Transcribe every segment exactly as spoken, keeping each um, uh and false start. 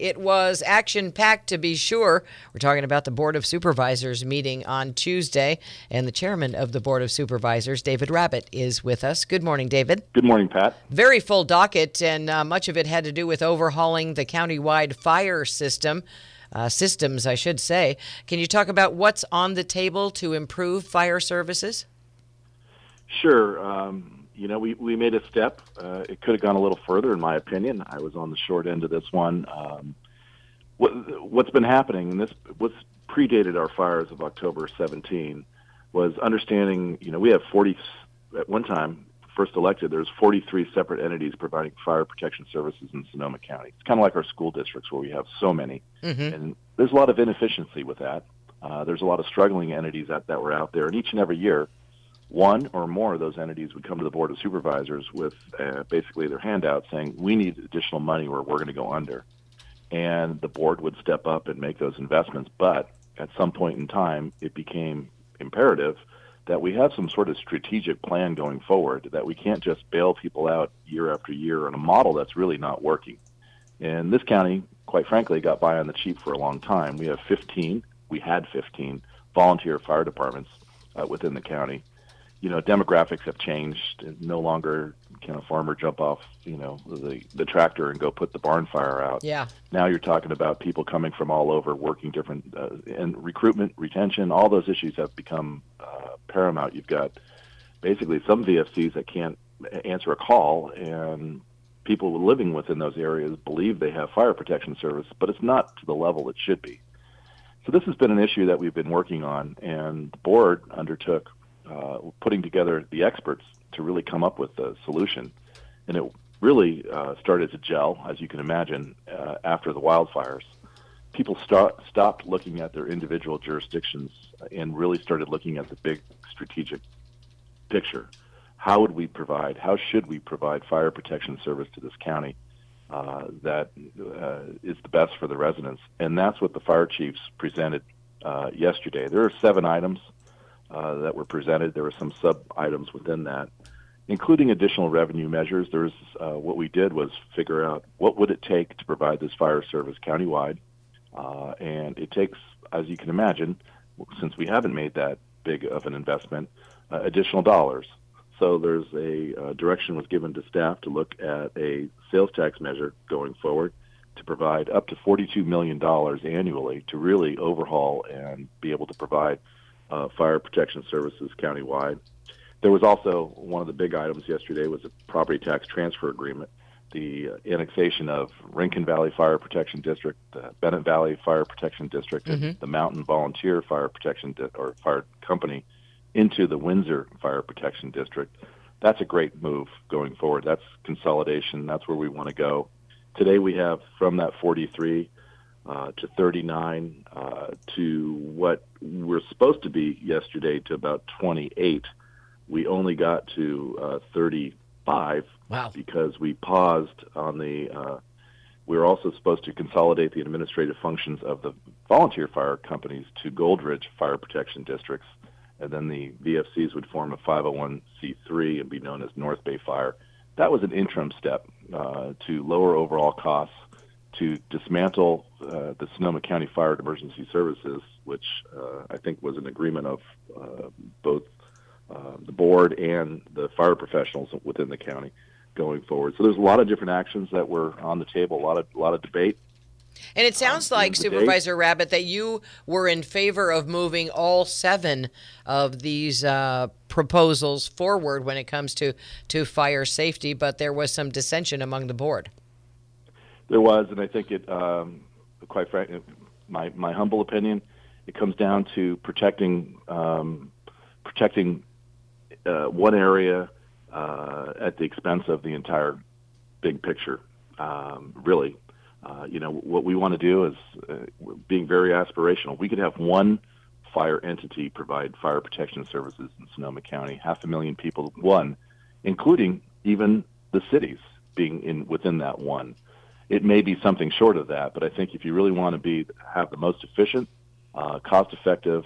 it was action-packed to be sure. We're talking about the Board of Supervisors meeting on Tuesday, and the chairman of the Board of Supervisors, David Rabbitt, is with us. Good morning, David. Good morning, Pat. Very full docket, and uh, much of it had to do with overhauling the countywide fire system. Uh, systems, I should say. Can you talk about what's on the table to improve fire services? Sure. Um, you know, we, we made a step. Uh, it could have gone a little further, in my opinion. I was on the short end of this one. Um, what, what's been happening, and this what's predated our fires of October seventeenth, was understanding, you know, we have forty, at one time, first elected, there's forty-three separate entities providing fire protection services in Sonoma County. It's kind of like our school districts where we have so many. Mm-hmm. And there's a lot of inefficiency with that. Uh, there's a lot of struggling entities that, that were out there. And each and every year, one or more of those entities would come to the Board of Supervisors with uh, basically their handout saying, we need additional money or we're going to go under. And the board would step up and make those investments. But at some point in time, it became imperative that we have some sort of strategic plan going forward, that we can't just bail people out year after year on a model that's really not working. And this county, quite frankly, got by on the cheap for a long time. We have fifteen, we had fifteen volunteer fire departments uh, within the county. You know, demographics have changed. No longer can a farmer jump off, you know, the, the tractor and go put the barn fire out. Yeah. Now you're talking about people coming from all over, working different, uh, and recruitment, retention, all those issues have become uh, paramount. You've got basically some V F Cs that can't answer a call, and people living within those areas believe they have fire protection service, but it's not to the level it should be. So this has been an issue that we've been working on, and the board undertook uh, putting together the experts to really come up with a solution. And it really uh, started to gel, as you can imagine, uh, after the wildfires. People start, stopped looking at their individual jurisdictions and really started looking at the big strategic picture. How would we provide, how should we provide fire protection service to this county uh, that uh, is the best for the residents? And that's what the fire chiefs presented uh, yesterday. There are seven items uh, that were presented. There were some sub-items within that, including additional revenue measures. There's uh, what we did was figure out what would it take to provide this fire service countywide. Uh, and it takes, as you can imagine, since we haven't made that big of an investment, uh, additional dollars. So there's a uh, direction was given to staff to look at a sales tax measure going forward to provide up to forty-two million dollars annually to really overhaul and be able to provide uh, fire protection services countywide. There was also one of the big items yesterday was a property tax transfer agreement, the uh, annexation of Rincon Valley Fire Protection District, the Bennett Valley Fire Protection District, mm-hmm. and the Mountain Volunteer Fire Protection Di- or Fire Company into the Windsor Fire Protection District. That's a great move going forward. That's consolidation. That's where we want to go. Today we have from that forty-three uh, to thirty-nine uh, to what we're supposed to be yesterday to about twenty-eight. We only got to uh, thirty-five. Wow. Because we paused on the, uh, we were also supposed to consolidate the administrative functions of the volunteer fire companies to Goldridge Fire Protection Districts, and then the V F Cs would form a five oh one c three and be known as North Bay Fire. That was an interim step uh, to lower overall costs, to dismantle uh, the Sonoma County Fire and Emergency Services, which uh, I think was an agreement of uh, both uh, the board and the fire professionals within the county going forward. So there's a lot of different actions that were on the table, a lot of a lot of debate. And it sounds um, like, Supervisor Rabbitt, that you were in favor of moving all seven of these uh, proposals forward when it comes to, to fire safety, but there was some dissension among the board. There was, and I think it, um, quite frankly, my, my humble opinion, it comes down to protecting um, protecting uh, one area uh, at the expense of the entire big picture, um, really. Uh, you know, what we want to do is uh, being very aspirational. We could have one fire entity provide fire protection services in Sonoma County, half a million people, one, including even the cities being in within that one. It may be something short of that, but I think if you really want to be have the most efficient, uh, cost-effective,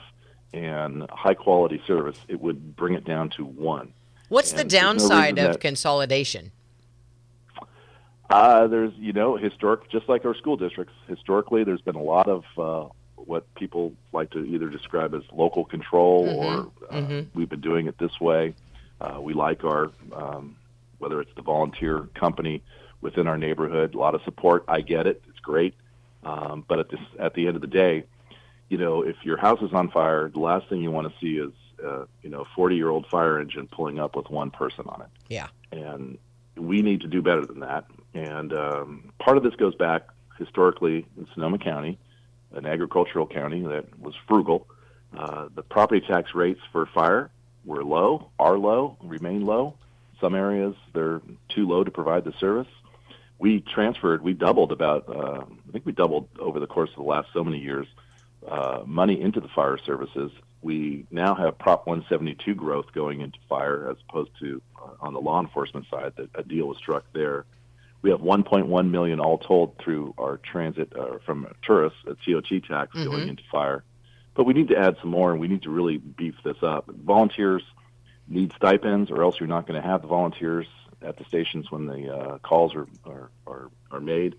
and high-quality service, it would bring it down to one. What's and the downside no of that, consolidation? Uh, there's, you know, historic, just like our school districts, historically, there's been a lot of uh, what people like to either describe as local control Mm-hmm. or uh, Mm-hmm. we've been doing it this way. Uh, we like our, um, whether it's the volunteer company within our neighborhood, a lot of support. I get it. It's great. Um, but at this, at the end of the day, you know, if your house is on fire, the last thing you want to see is, uh, you know, a forty-year-old fire engine pulling up with one person on it. Yeah. And we need to do better than that. And um, part of this goes back historically in Sonoma County, an agricultural county that was frugal. Uh, the property tax rates for fire were low, are low, remain low. Some areas they're too low to provide the service. We transferred, we doubled about, uh, I think we doubled over the course of the last so many years, uh, money into the fire services. We now have Prop one seventy-two growth going into fire as opposed to uh, on the law enforcement side, that a deal was struck there. We have one point one million all told through our transit uh, from tourists, a T O T tax Mm-hmm. going into fire. But we need to add some more, and we need to really beef this up. Volunteers need stipends, or else you're not going to have the volunteers at the stations when the uh, calls are, are, are, are made.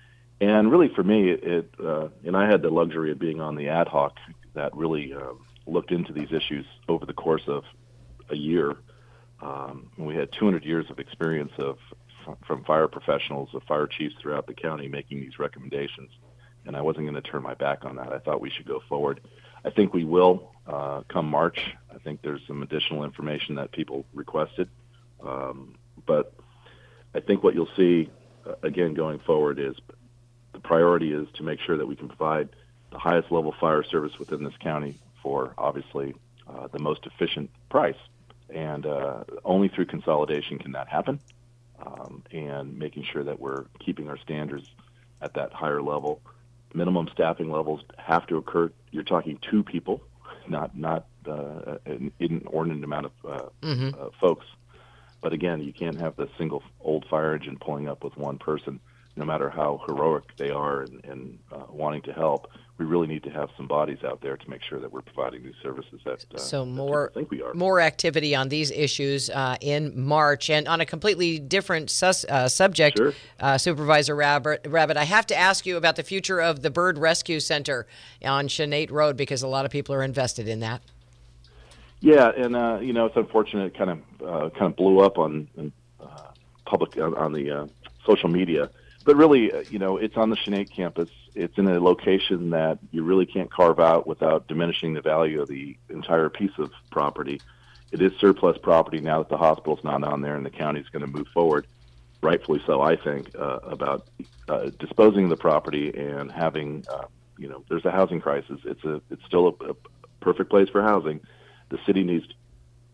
And really for me, it uh, and I had the luxury of being on the ad hoc that really uh, looked into these issues over the course of a year. Um, and we had two hundred years of experience of from fire professionals, of fire chiefs throughout the county making these recommendations. And I wasn't going to turn my back on that. I thought we should go forward. I think we will uh, come March. I think there's some additional information that people requested. Um, but I think what you'll see, uh, again, going forward is the priority is to make sure that we can provide the highest level fire service within this county for, obviously, uh, the most efficient price. And uh, only through consolidation can that happen, um, and making sure that we're keeping our standards at that higher level. Minimum staffing levels have to occur. You're talking two people, not not uh, an inordinate amount of uh, Mm-hmm. uh, folks. But again, you can't have the single old fire engine pulling up with one person, no matter how heroic they are and, and uh, wanting to help. We really need to have some bodies out there to make sure that we're providing these services that, uh, So that more, people think we are. more activity on these issues uh, in March. And on a completely different sus- uh, subject, Sure. uh, Supervisor Rabbit, Rabbit, I have to ask you about the future of the Bird Rescue Center on Chanate Road, because a lot of people are invested in that. Yeah, and uh, you know, it's unfortunate. It kind of uh, kind of blew up on, on uh, public on, on the uh, social media. But really, uh, you know, it's on the Chanate campus. It's in a location that you really can't carve out without diminishing the value of the entire piece of property. It is surplus property now that the hospital's not on there, and the county's going to move forward, rightfully so, I think, uh, about uh, disposing of the property and having, uh, you know, there's a housing crisis. It's a, it's still a, a perfect place for housing. The city needs, to,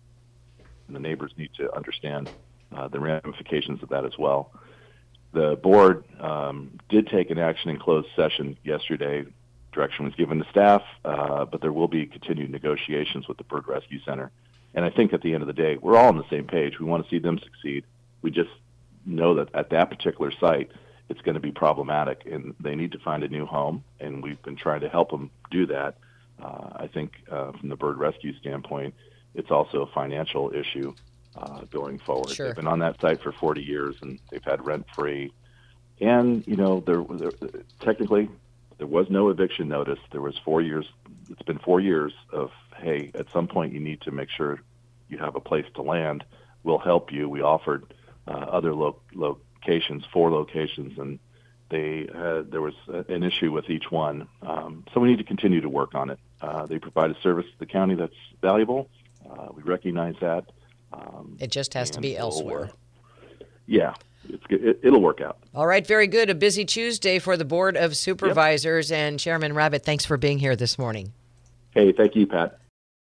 and the neighbors need to understand uh, the ramifications of that as well. The board um, did take an action in closed session yesterday. Direction was given to staff, uh, but there will be continued negotiations with the Bird Rescue Center. And I think at the end of the day, we're all on the same page. We want to see them succeed. We just know that at that particular site, it's going to be problematic, and they need to find a new home, and we've been trying to help them do that. Uh, I think uh, from the bird rescue standpoint, it's also a financial issue uh, going forward. Sure. They've been on that site for forty years, and they've had rent-free. And, you know, there, there technically there was no eviction notice. There was four years. It's been four years of, hey, at some point you need to make sure you have a place to land. We'll help you. We offered uh, other lo- locations, four locations, and they had, there was an issue with each one. Um, so we need to continue to work on it. Uh, they provide a service to the county that's valuable. Uh, we recognize that. Um, It just has to be we'll, elsewhere. uh, yeah, it's, it, it'll work out. All right, very good. A busy Tuesday for the Board of Supervisors. Yep. And Chairman Rabbit, thanks for being here this morning. Hey, thank you, Pat.